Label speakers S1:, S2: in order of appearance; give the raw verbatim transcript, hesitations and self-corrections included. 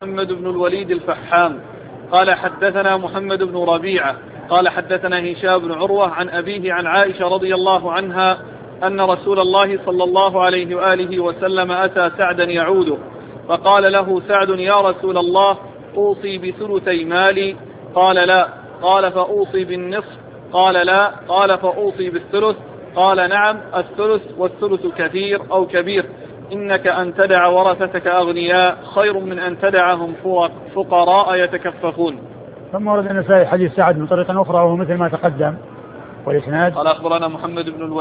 S1: محمد بن الوليد الفحام قال حدثنا محمد بن ربيعة قال حدثنا هشام بن عروة عن أبيه عن عائشة رضي الله عنها أن رسول الله صلى الله عليه وآله وسلم أتى سعدا يعوده فقال له سعد يا رسول الله أوصي بثلثي مالي؟ قال لا. قال فأوصي بالنصف؟ قال لا. قال فأوصي بالثلث؟ قال نعم الثلث والثلث كثير أو كبير، إنك أن تدع ورثتك أغنياء خير من أن تدعهم فقراء يتكففون.
S2: ثم ورد النسائي حديث سعد من طريق أخرى وهو مثل ما تقدم والإسناد.
S1: قال أخبرنا محمد بن الوليد